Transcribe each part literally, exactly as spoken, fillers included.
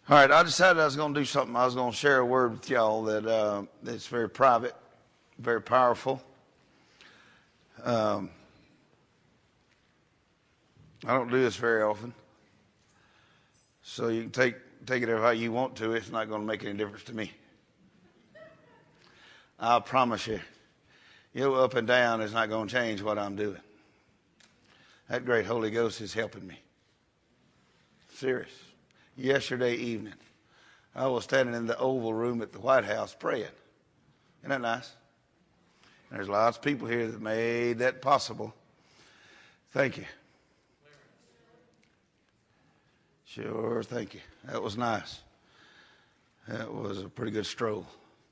All right, I decided I was going to do something. I was going to share a word with y'all that uh, that's very private, very powerful. Um, I don't do this very often, so you can take take it how you want to. It's not going to make any difference to me. I promise you, your up and down is not going to change what I'm doing. That great Holy Ghost is helping me. Serious. Yesterday evening, I was standing in the Oval Room at the White House praying. Isn't that nice? And there's lots of people here that made that possible. Thank you. Sure, thank you. That was nice. That was a pretty good stroll.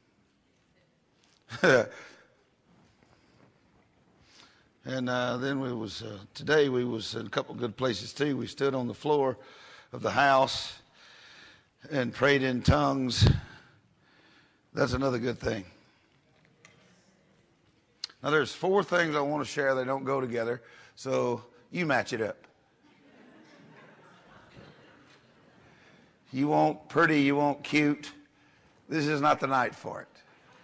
And uh, then we was uh, today we was in a couple of good places too. We stood on the floor of the house and prayed in tongues. That's another good thing. Now there's four things I want to share. They don't go together, so you match it up. You want pretty, you want cute. This is not the night for it.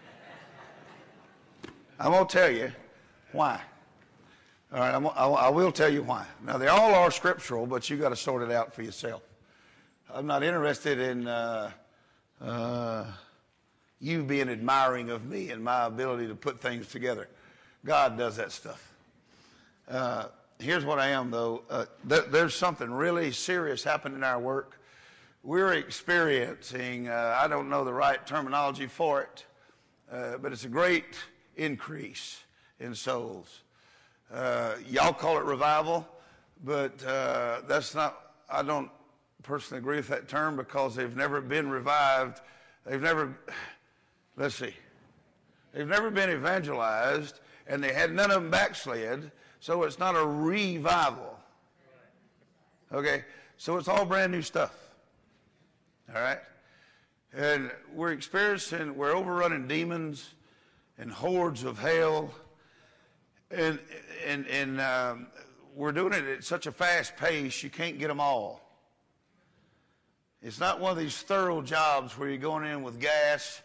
I'm going to tell you why. All right, I'm, I, I will tell you why. Now, they all are scriptural, but you got to sort it out for yourself. I'm not interested in uh, uh, you being admiring of me and my ability to put things together. God does that stuff. Uh, here's what I am, though. Uh, th- there's something really serious happening in our work. We're experiencing, uh, I don't know the right terminology for it, uh, but it's a great increase in souls. Uh, y'all call it revival, but uh, that's not, I don't personally agree with that term because they've never been revived. They've never, let's see, they've never been evangelized, and they had none of them backslid, so it's not a revival. Okay, so it's all brand new stuff. All right? And we're experiencing, we're overrunning demons and hordes of hell. And and and um, we're doing it at such a fast pace, you can't get them all. It's not one of these thorough jobs where you're going in with gas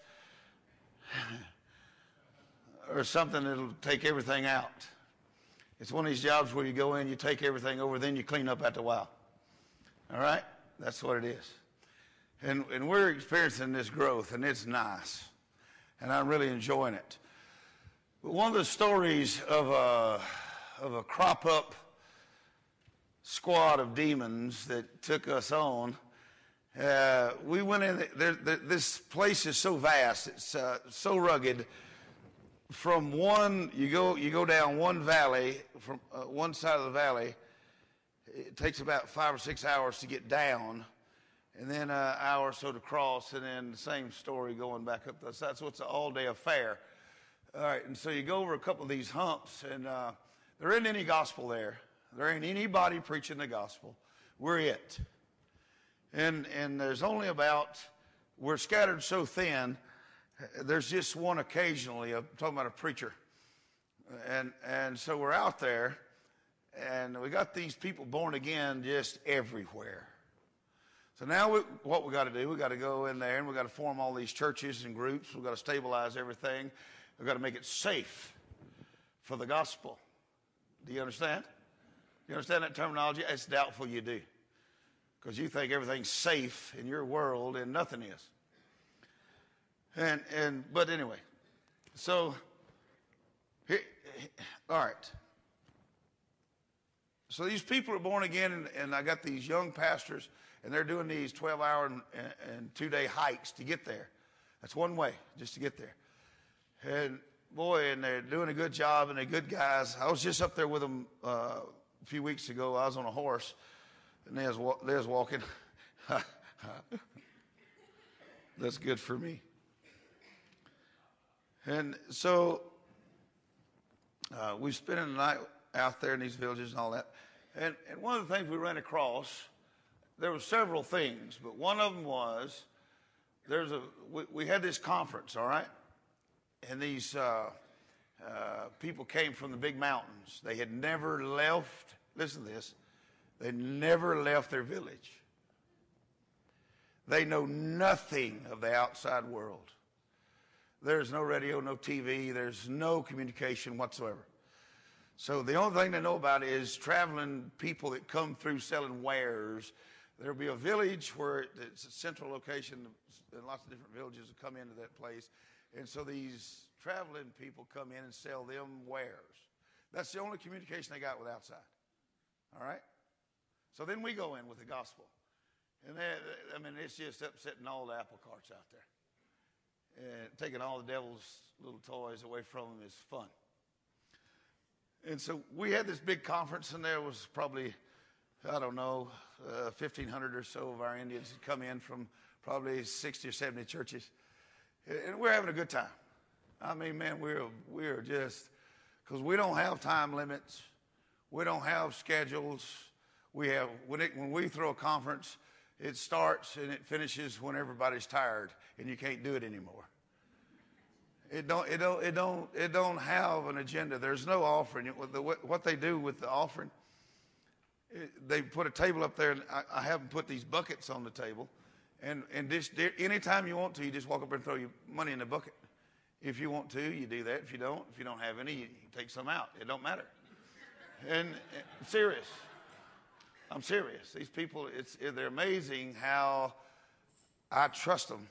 or something that'll take everything out. It's one of these jobs where you go in, you take everything over, then you clean up after a while. All right? That's what it is. And and we're experiencing this growth, and it's nice. And I'm really enjoying it. But one of the stories of a, of a crop-up squad of demons that took us on, uh, we went in, there, there, this place is so vast, it's uh, so rugged. From one, you go you go down one valley, from uh, one side of the valley, it takes about five or six hours to get down, and then an hour or so to cross, and then the same story going back up the side. So it's an all-day affair. All right, and so you go over a couple of these humps, and uh, there isn't any gospel there. There ain't anybody preaching the gospel. We're it. And and there's only about, we're scattered so thin, there's just one occasionally, I'm talking about a preacher. And, and so we're out there, and we got these people born again just everywhere. So now we, what we got to do, we got to go in there, and we got to form all these churches and groups. We've got to stabilize everything. We've got to make it safe for the gospel. Do you understand? You understand that terminology? It's doubtful you do. Because you think everything's safe in your world and nothing is. And and but anyway, so, here, all right. So these people are born again, and, and I got these young pastors, and they're doing these twelve-hour and, and two-day hikes to get there. That's one way, just to get there. And boy, and they're doing a good job, and they're good guys. I was just up there with them uh, a few weeks ago. I was on a horse, and they was, they was walking. That's good for me. And so uh, we spent the night out there in these villages and all that. And, and one of the things we ran across, there were several things, but one of them was there's a we, we had this conference, all right? And these uh, uh, people came from the big mountains. They had never left, listen to this, they never left their village. They know nothing of the outside world. There's no radio, no T V. There's no communication whatsoever. So the only thing they know about is traveling people that come through selling wares. There'll be a village where it's a central location, and lots of different villages will come into that place. And so these traveling people come in and sell them wares. That's the only communication they got with outside. All right? So then we go in with the gospel. And they, I mean, it's just upsetting all the apple carts out there. And taking all the devil's little toys away from them is fun. And so we had this big conference, and there was probably, I don't know, uh, fifteen hundred or so of our Indians had come in from probably sixty or seventy churches. And we're having a good time. I mean, man, we're, we're just, because we don't have time limits. We don't have schedules. We have, when, it, when we throw a conference, it starts and it finishes when everybody's tired and you can't do it anymore. It don't, it don't, it don't, it don't have an agenda. There's no offering. It, the, what they do with the offering, it, they put a table up there, and I, I have them put these buckets on the table, and and just anytime you want to, you just walk up and throw your money in the bucket. If you want to, you do that. If you don't, if you don't have any, you take some out. It don't matter. And, and serious. I'm serious. These people, it's they're amazing how I trust them.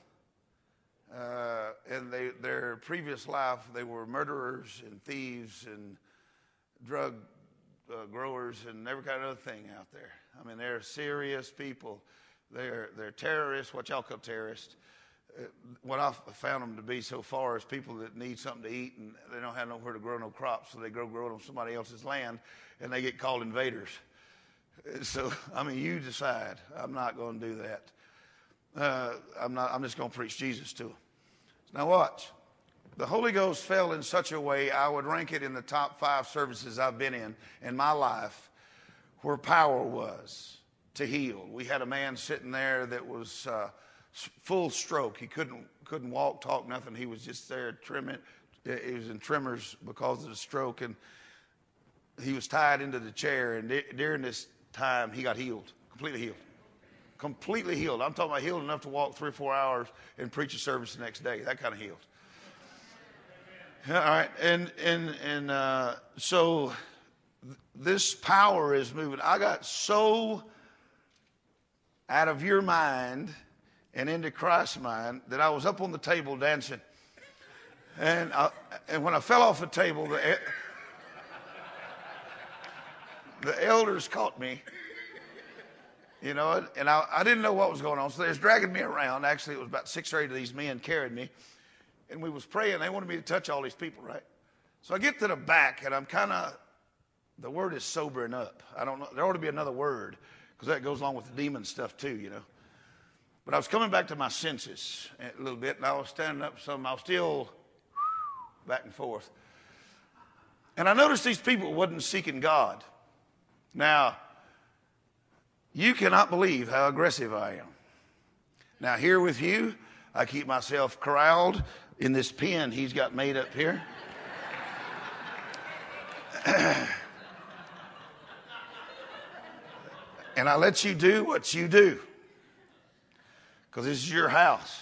Uh, in they, their previous life, they were murderers and thieves and drug uh, growers and every kind of other thing out there. I mean, they're serious people. They're they're terrorists, what y'all call terrorists. Uh, what I've found them to be so far is people that need something to eat, and they don't have nowhere to grow no crops, so they go grow it on somebody else's land, and they get called invaders. So, I mean, you decide. I'm not going to do that. Uh, I'm not. I'm just going to preach Jesus to them. Now watch. The Holy Ghost fell in such a way, I would rank it in the top five services I've been in in my life where power was to heal. We had a man sitting there that was uh, full stroke. He couldn't couldn't walk, talk, nothing. He was just there trimming. He was in tremors because of the stroke, and he was tied into the chair. And d- during this time, he got healed, completely healed. Completely healed. I'm talking about healed enough to walk three or four hours and preach a service the next day. That kind of healed. All right. And and and uh, so th- this power is moving. I got so out of your mind and into Christ's mind that I was up on the table dancing. And I, and when I fell off the table, the, the elders caught me. You know, and I, I didn't know what was going on. So they was dragging me around. Actually, it was about six or eight of these men carried me. And we was praying. They wanted me to touch all these people, right? So I get to the back, and I'm kind of, the word is sobering up. I don't know. There ought to be another word, because that goes along with the demon stuff too, you know. But I was coming back to my senses a little bit, and I was standing up some. I was still back and forth. And I noticed these people wasn't seeking God. Now, you cannot believe how aggressive I am. Now, here with you, I keep myself corralled in this pen he's got made up here. And I let you do what you do, because this is your house.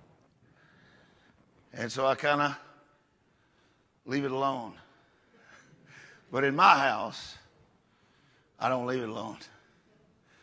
And so I kind of leave it alone. But in my house, I don't leave it alone.